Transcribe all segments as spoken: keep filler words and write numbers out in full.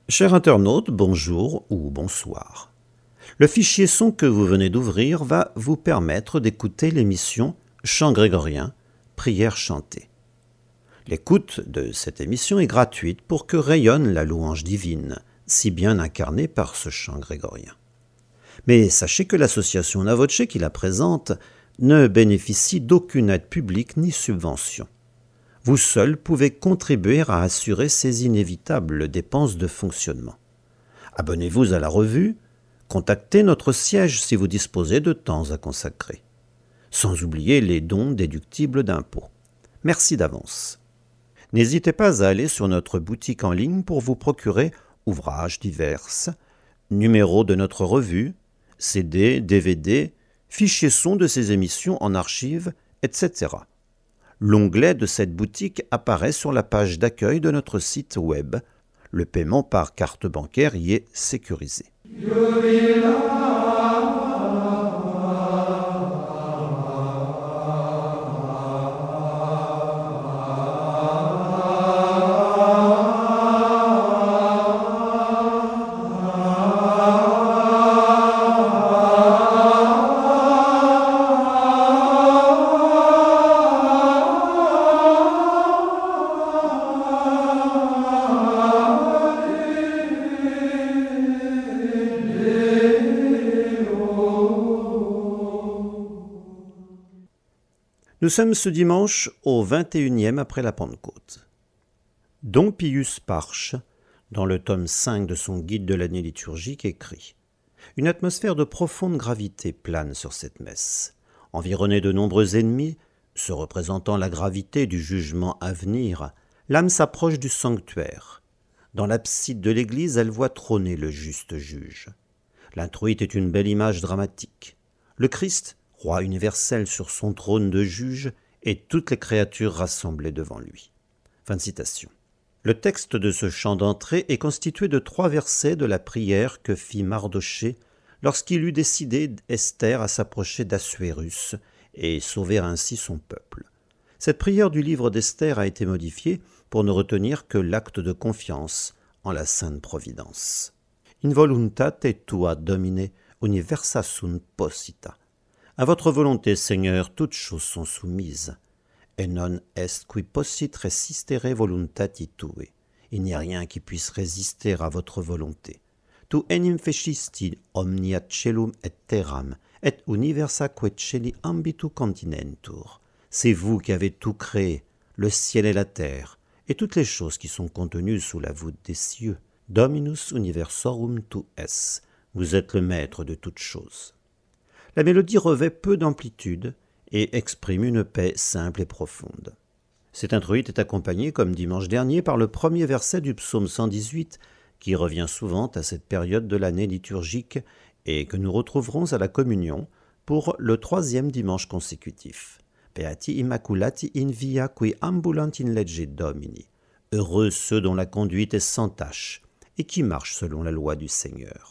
Cher internaute, bonjour ou bonsoir. Le fichier son que vous venez d'ouvrir va vous permettre d'écouter l'émission Chant grégorien, prière chantée. L'écoute de cette émission est gratuite pour que rayonne la louange divine, si bien incarnée par ce chant grégorien. Mais sachez que l'association Navoce qui la présente ne bénéficie d'aucune aide publique ni subvention. Vous seul pouvez contribuer à assurer ces inévitables dépenses de fonctionnement. Abonnez-vous à la revue, contactez notre siège si vous disposez de temps à consacrer. Sans oublier les dons déductibles d'impôts. Merci d'avance. N'hésitez pas à aller sur notre boutique en ligne pour vous procurer ouvrages divers, numéros de notre revue, C D, D V D, fichiers son de ces émissions en archives, et cetera. L'onglet de cette boutique apparaît sur la page d'accueil de notre site web. Le paiement par carte bancaire y est sécurisé. Nous sommes ce dimanche au vingt et unième après la Pentecôte. Don Pius Parche, dans le tome cinq de son guide de l'année liturgique, écrit « Une atmosphère de profonde gravité plane sur cette messe. Environnée de nombreux ennemis, se représentant la gravité du jugement à venir, l'âme s'approche du sanctuaire. Dans l'abside de l'église, elle voit trôner le juste juge. L'introïte est une belle image dramatique. Le Christ, roi universel sur son trône de juge, et toutes les créatures rassemblées devant lui. » Fin de citation. Le texte de ce chant d'entrée est constitué de trois versets de la prière que fit Mardochée lorsqu'il eut décidé Esther à s'approcher d'Assuérus et sauver ainsi son peuple. Cette prière du livre d'Esther a été modifiée pour ne retenir que l'acte de confiance en la sainte providence. In voluntate tua, Domine, universa sunt posita. À votre volonté, Seigneur, toutes choses sont soumises. Et non est qui possit resistere voluntati tue. Il n'y a rien qui puisse résister à votre volonté. Tu enim fecisti omnia celum et terram, et universa quae celi ambitu continentur. C'est vous qui avez tout créé, le ciel et la terre, et toutes les choses qui sont contenues sous la voûte des cieux. Dominus universorum tu es. Vous êtes le maître de toutes choses. La mélodie revêt peu d'amplitude et exprime une paix simple et profonde. Cet introïte est accompagné, comme dimanche dernier, par le premier verset du psaume cent dix-huit, qui revient souvent à cette période de l'année liturgique et que nous retrouverons à la communion pour le troisième dimanche consécutif. Beati immaculati in via qui ambulant in legge Domini. Heureux ceux dont la conduite est sans tache et qui marchent selon la loi du Seigneur.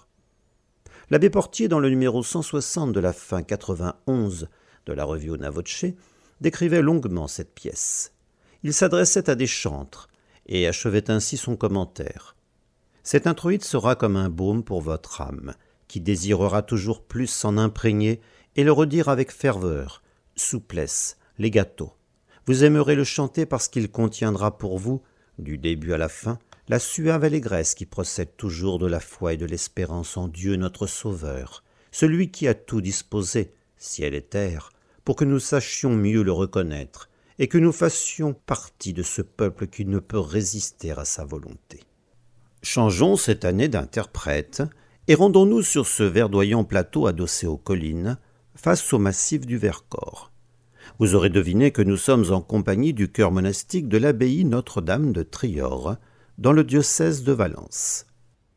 L'abbé Portier, dans le numéro cent soixante de la fin quatre-vingt-onze de la revue Navoce, décrivait longuement cette pièce. Il s'adressait à des chantres et achevait ainsi son commentaire. Cet introïte sera comme un baume pour votre âme, qui désirera toujours plus s'en imprégner et le redire avec ferveur, souplesse, legato. Vous aimerez le chanter parce qu'il contiendra pour vous, du début à la fin, la suave allégresse qui procède toujours de la foi et de l'espérance en Dieu notre Sauveur, celui qui a tout disposé, ciel et terre, pour que nous sachions mieux le reconnaître et que nous fassions partie de ce peuple qui ne peut résister à sa volonté. Changeons cette année d'interprète et rendons-nous sur ce verdoyant plateau adossé aux collines, face au massif du Vercors. Vous aurez deviné que nous sommes en compagnie du chœur monastique de l'abbaye Notre-Dame de Trior, dans le diocèse de Valence.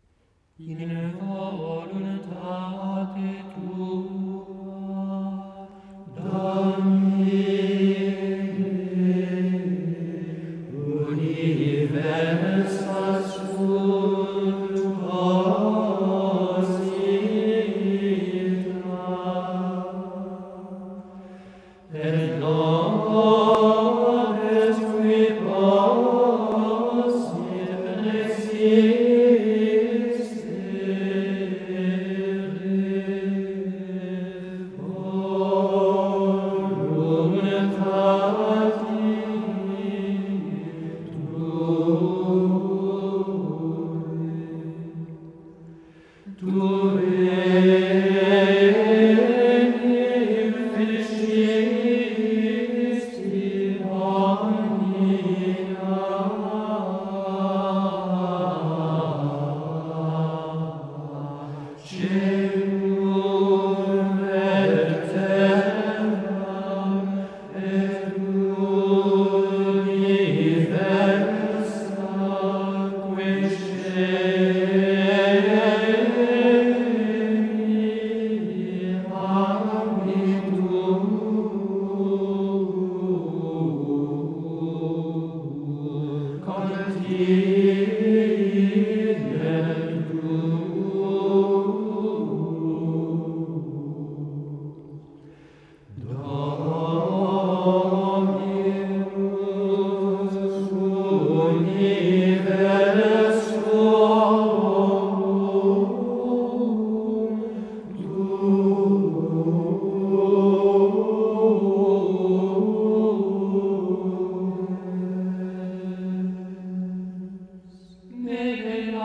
In voluntate tua, Domine, universa sunt posita, et non est qui possit resistere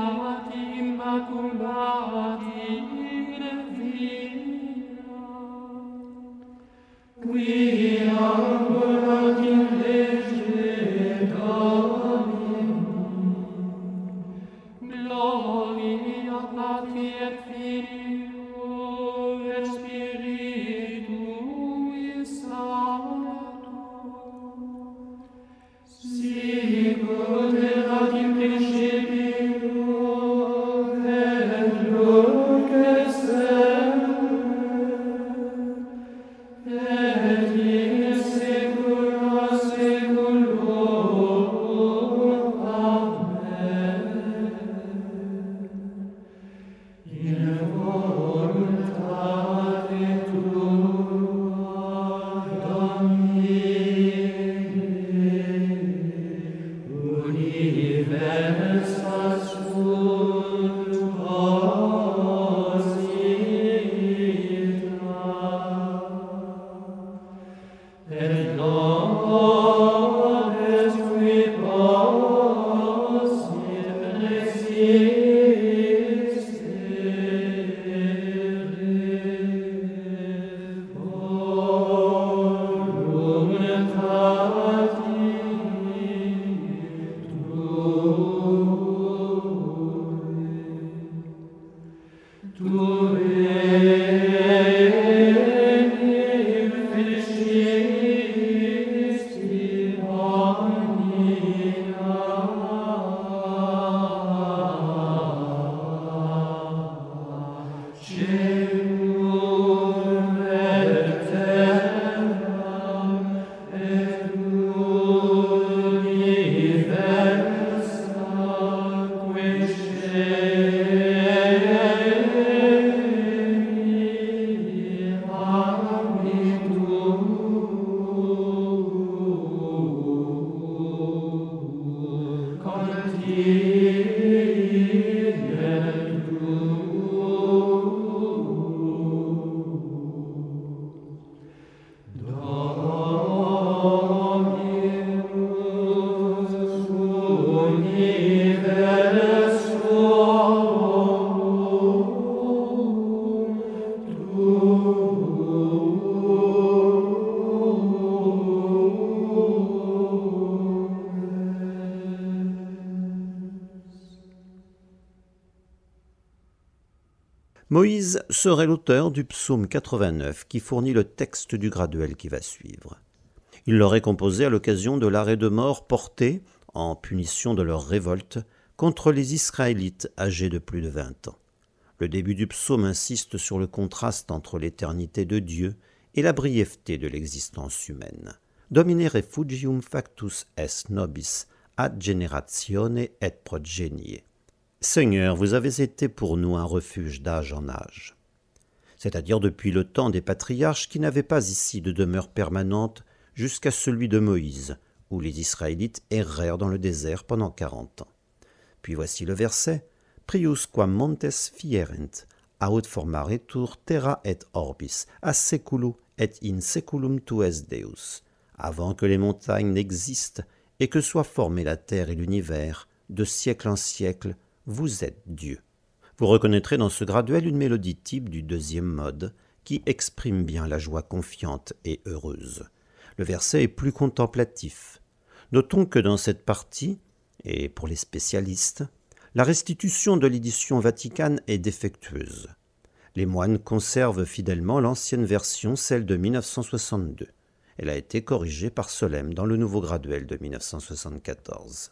Moïse serait l'auteur du psaume quatre-vingt-neuf qui fournit le texte du graduel qui va suivre. Il l'aurait composé à l'occasion de l'arrêt de mort porté, en punition de leur révolte, contre les Israélites âgés de plus de vingt ans. Le début du psaume insiste sur le contraste entre l'éternité de Dieu et la brièveté de l'existence humaine. Domine refugium factus est nobis ad generatione et progenie. Seigneur, vous avez été pour nous un refuge d'âge en âge. C'est-à-dire depuis le temps des patriarches qui n'avaient pas ici de demeure permanente jusqu'à celui de Moïse, où les Israélites errèrent dans le désert pendant quarante ans. Puis voici le verset « Prius quam montes fierent, aut formaretur terra et orbis, a seculu et in seculum tu es Deus » avant que les montagnes n'existent et que soient formés la terre et l'univers, de siècle en siècle, vous êtes Dieu. Vous reconnaîtrez dans ce graduel une mélodie type du deuxième mode qui exprime bien la joie confiante et heureuse. Le verset est plus contemplatif. Notons que dans cette partie, et pour les spécialistes, la restitution de l'édition Vaticane est défectueuse. Les moines conservent fidèlement l'ancienne version, celle de mille neuf cent soixante-deux. Elle a été corrigée par Solesmes dans le nouveau graduel de mille neuf cent soixante-quatorze.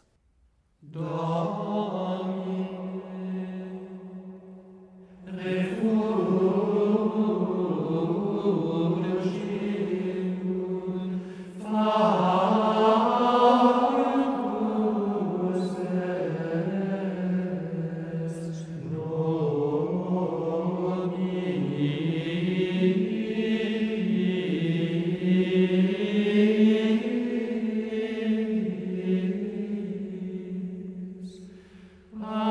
Ah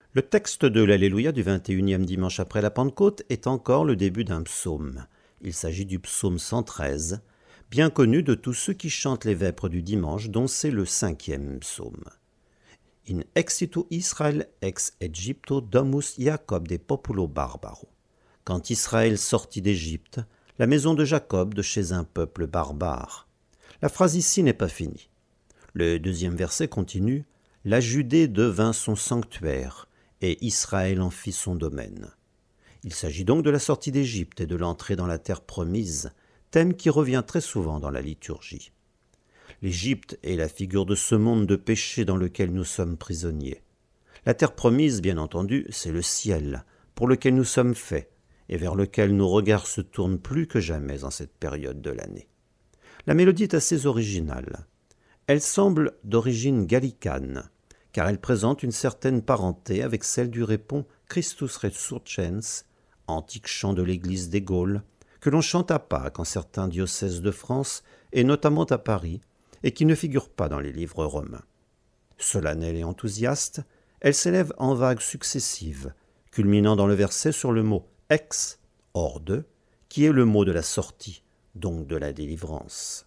Le texte de l'Alléluia du vingt et unième dimanche après la Pentecôte est encore le début d'un psaume. Il s'agit du psaume cent treize, bien connu de tous ceux qui chantent les vêpres du dimanche, dont c'est le cinquième psaume. In exitu Israël ex Egypto domus Jacob de populo barbaro. Quand Israël sortit d'Égypte, la maison de Jacob de chez un peuple barbare. La phrase ici n'est pas finie. Le deuxième verset continue « La Judée devint son sanctuaire, et Israël en fit son domaine ». Il s'agit donc de la sortie d'Égypte et de l'entrée dans la terre promise, thème qui revient très souvent dans la liturgie. L'Égypte est la figure de ce monde de péché dans lequel nous sommes prisonniers. La terre promise, bien entendu, c'est le ciel, pour lequel nous sommes faits, et vers lequel nos regards se tournent plus que jamais en cette période de l'année. La mélodie est assez originale. Elle semble d'origine gallicane, car elle présente une certaine parenté avec celle du répon Christus Resurgens, antique chant de l'église des Gaules, que l'on chante à Pâques en certains diocèses de France, et notamment à Paris, et qui ne figure pas dans les livres romains. Solennelle et enthousiaste, elle s'élève en vagues successives, culminant dans le verset sur le mot « ex » hors de, qui est le mot de la sortie, donc de la délivrance.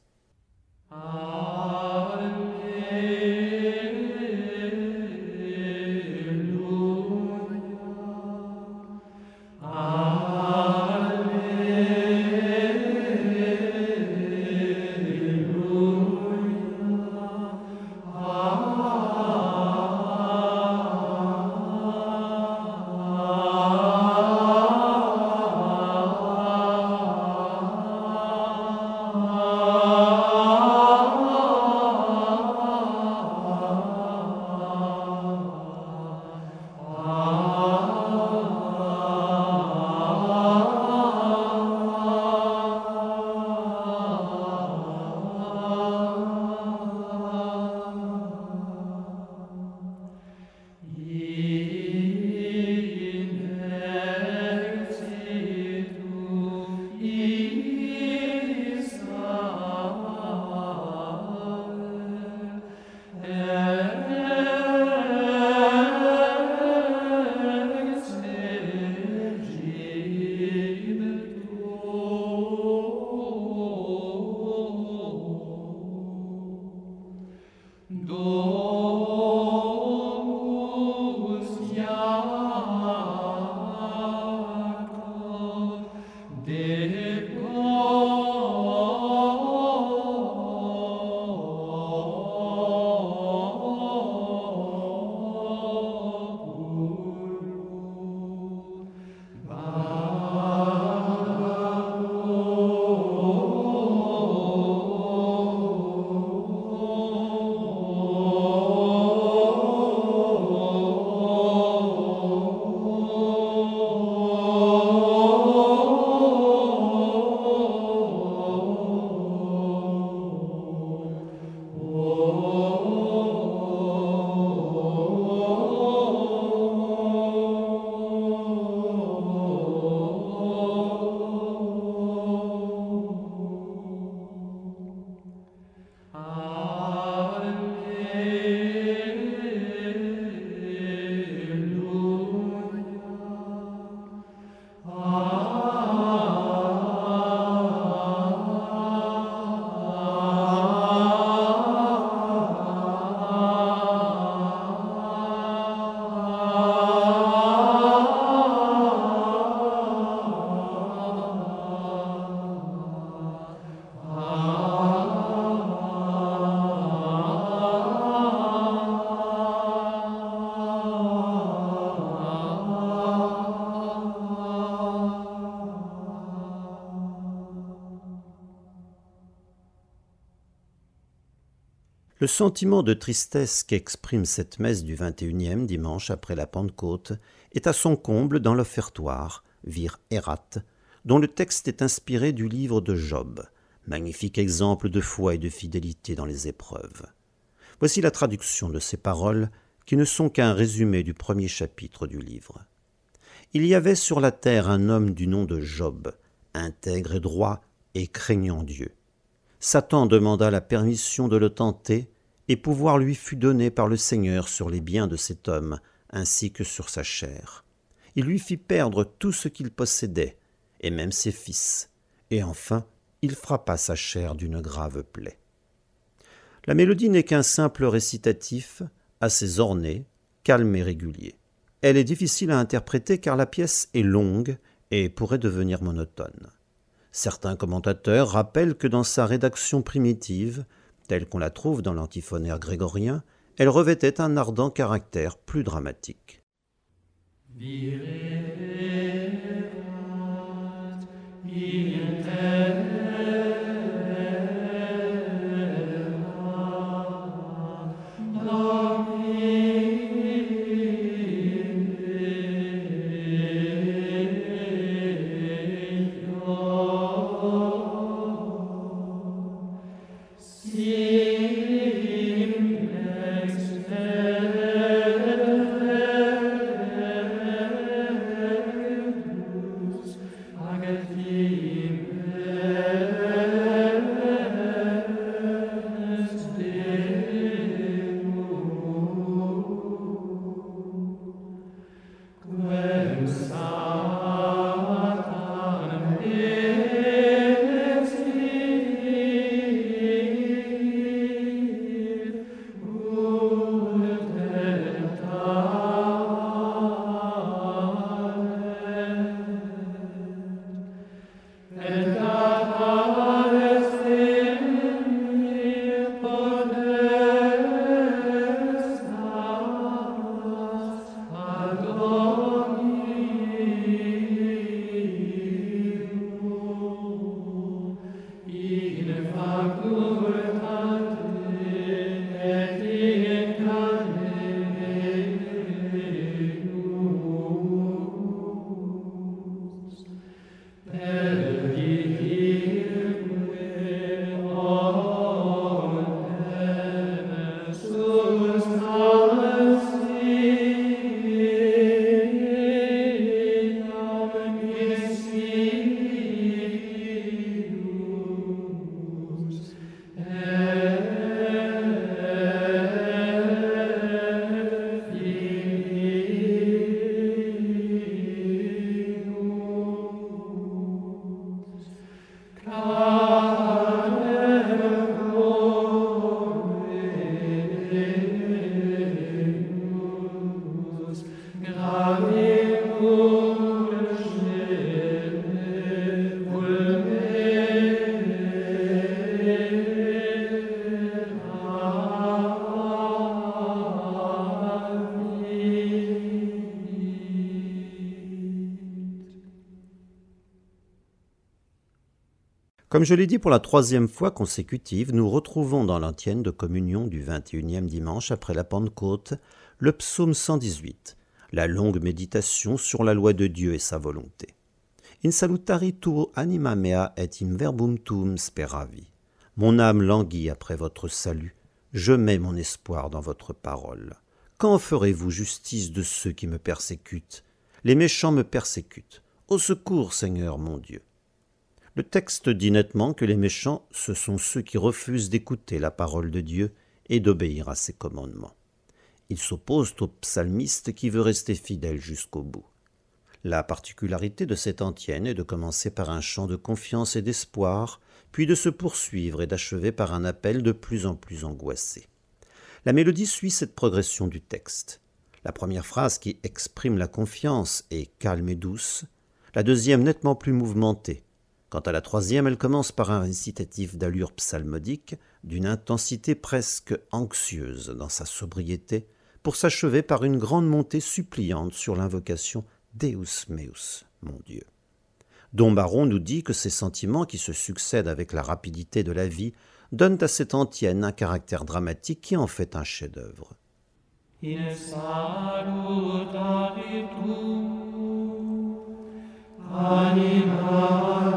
Le sentiment de tristesse qu'exprime cette messe du vingt et unième dimanche après la Pentecôte est à son comble dans l'offertoire, Vir Erat, dont le texte est inspiré du livre de Job, magnifique exemple de foi et de fidélité dans les épreuves. Voici la traduction de ces paroles qui ne sont qu'un résumé du premier chapitre du livre. Il y avait sur la terre un homme du nom de Job, intègre et droit et craignant Dieu. Satan demanda la permission de le tenter, et pouvoir lui fut donné par le Seigneur sur les biens de cet homme, ainsi que sur sa chair. Il lui fit perdre tout ce qu'il possédait, et même ses fils, et enfin il frappa sa chair d'une grave plaie. La mélodie n'est qu'un simple récitatif, assez orné, calme et régulier. Elle est difficile à interpréter car la pièce est longue et pourrait devenir monotone. Certains commentateurs rappellent que dans sa rédaction primitive, telle qu'on la trouve dans l'antiphonaire grégorien, elle revêtait un ardent caractère plus dramatique. Comme je l'ai dit pour la troisième fois consécutive, nous retrouvons dans l'antienne de communion du vingt et unième dimanche après la Pentecôte le psaume cent dix-huit, la longue méditation sur la loi de Dieu et sa volonté. In salutari tuo anima mea et in verbum tuum speravi. Mon âme languit après votre salut, je mets mon espoir dans votre parole. Quand ferez-vous justice de ceux qui me persécutent? Les méchants me persécutent. Au secours, Seigneur mon Dieu. Le texte dit nettement que les méchants, ce sont ceux qui refusent d'écouter la parole de Dieu et d'obéir à ses commandements. Ils s'opposent au psalmiste qui veut rester fidèle jusqu'au bout. La particularité de cette antienne est de commencer par un chant de confiance et d'espoir, puis de se poursuivre et d'achever par un appel de plus en plus angoissé. La mélodie suit cette progression du texte. La première phrase qui exprime la confiance est calme et douce, la deuxième nettement plus mouvementée. Quant à la troisième, elle commence par un récitatif d'allure psalmodique, d'une intensité presque anxieuse dans sa sobriété, pour s'achever par une grande montée suppliante sur l'invocation « Deus meus », mon Dieu. Dom Baron nous dit que ces sentiments qui se succèdent avec la rapidité de la vie donnent à cette antienne un caractère dramatique qui en fait un chef-d'œuvre. In salutari tuo, anima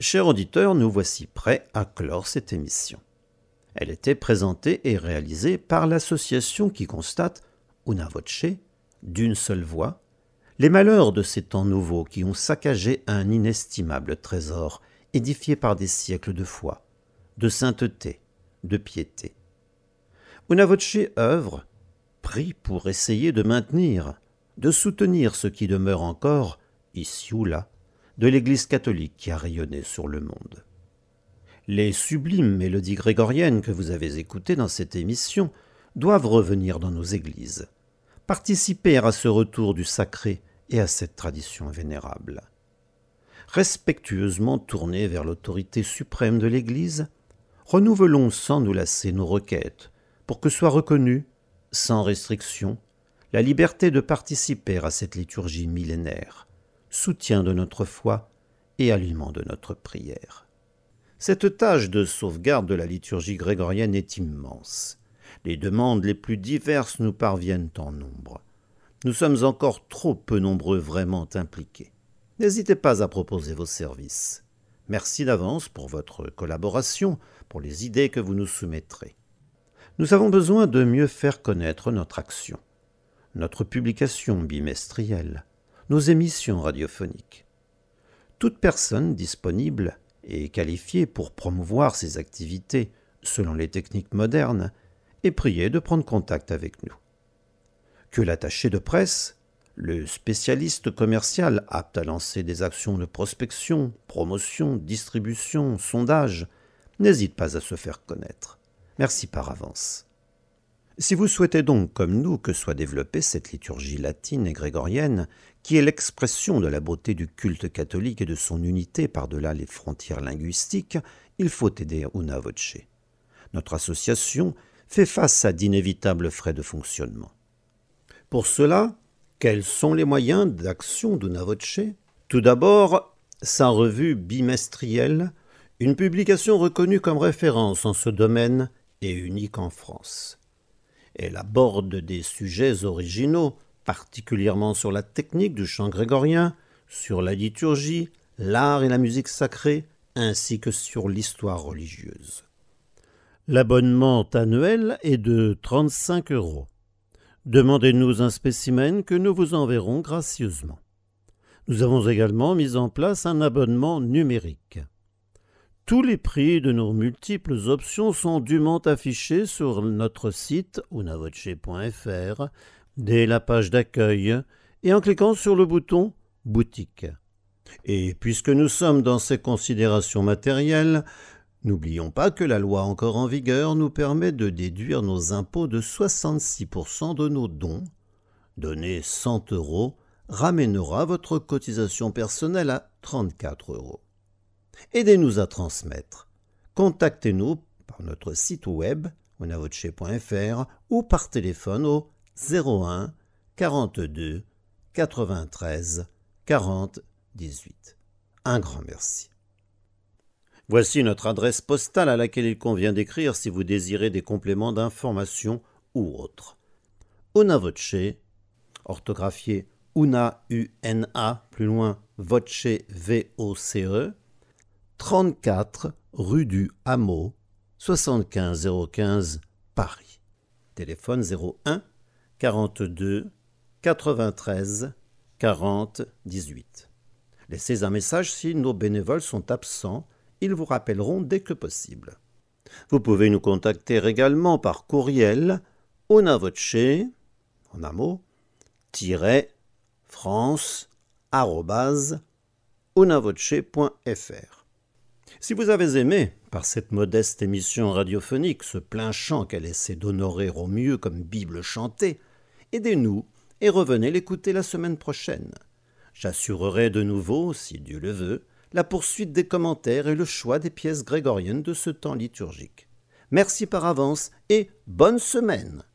Chers auditeurs, nous voici prêts à clore cette émission. Elle était présentée et réalisée par l'association qui constate, una voce, d'une seule voix, les malheurs de ces temps nouveaux qui ont saccagé un inestimable trésor édifié par des siècles de foi, de sainteté, de piété. Una voce œuvre, prie pour essayer de maintenir, de soutenir ce qui demeure encore, ici ou là, de l'Église catholique qui a rayonné sur le monde. Les sublimes mélodies grégoriennes que vous avez écoutées dans cette émission doivent revenir dans nos églises, participer à ce retour du sacré et à cette tradition vénérable. Respectueusement tournés vers l'autorité suprême de l'Église, renouvelons sans nous lasser nos requêtes pour que soit reconnue, sans restriction, la liberté de participer à cette liturgie millénaire, soutien de notre foi et aliment de notre prière. Cette tâche de sauvegarde de la liturgie grégorienne est immense. Les demandes les plus diverses nous parviennent en nombre. Nous sommes encore trop peu nombreux vraiment impliqués. N'hésitez pas à proposer vos services. Merci d'avance pour votre collaboration, pour les idées que vous nous soumettrez. Nous avons besoin de mieux faire connaître notre action, notre publication bimestrielle, nos émissions radiophoniques. Toute personne disponible et qualifiée pour promouvoir ces activités selon les techniques modernes est priée de prendre contact avec nous. Que l'attaché de presse, le spécialiste commercial apte à lancer des actions de prospection, promotion, distribution, sondage, n'hésite pas à se faire connaître. Merci par avance. Si vous souhaitez donc, comme nous, que soit développée cette liturgie latine et grégorienne, qui est l'expression de la beauté du culte catholique et de son unité par-delà les frontières linguistiques, il faut aider Una Voce. Notre association fait face à d'inévitables frais de fonctionnement. Pour cela, quels sont les moyens d'action d'Una Voce ? Tout d'abord, sa revue bimestrielle, une publication reconnue comme référence en ce domaine et unique en France. Elle aborde des sujets originaux, particulièrement sur la technique du chant grégorien, sur la liturgie, l'art et la musique sacrée, ainsi que sur l'histoire religieuse. L'abonnement annuel est de trente-cinq euros. Demandez-nous un spécimen que nous vous enverrons gracieusement. Nous avons également mis en place un abonnement numérique. Tous les prix de nos multiples options sont dûment affichés sur notre site una voce point f r, dès la page d'accueil et en cliquant sur le bouton « Boutique ». Et puisque nous sommes dans ces considérations matérielles, n'oublions pas que la loi encore en vigueur nous permet de déduire nos impôts de soixante-six pour cent de nos dons. Donner cent euros ramènera votre cotisation personnelle à trente-quatre euros. Aidez-nous à transmettre. Contactez-nous par notre site web una voce point f r ou par téléphone au zéro un quarante-deux quatre-vingt-treize quarante dix-huit. Un grand merci. Voici notre adresse postale à laquelle il convient d'écrire si vous désirez des compléments d'information ou autres. Una Voce, orthographié Una, U N A, plus loin Voce, V O C E, trente-quatre rue du Hameau, soixante-quinze zéro quinze, Paris. Téléphone zéro un quarante-deux quatre-vingt-treize quarante dix-huit. Laissez un message si nos bénévoles sont absents. Ils vous rappelleront dès que possible. Vous pouvez nous contacter également par courriel una voce, en un mot, tiret, france, arrobase, una voce point f r. Si vous avez aimé, par cette modeste émission radiophonique, ce plein chant qu'elle essaie d'honorer au mieux comme Bible chantée, aidez-nous et revenez l'écouter la semaine prochaine. J'assurerai de nouveau, si Dieu le veut, la poursuite des commentaires et le choix des pièces grégoriennes de ce temps liturgique. Merci par avance et bonne semaine!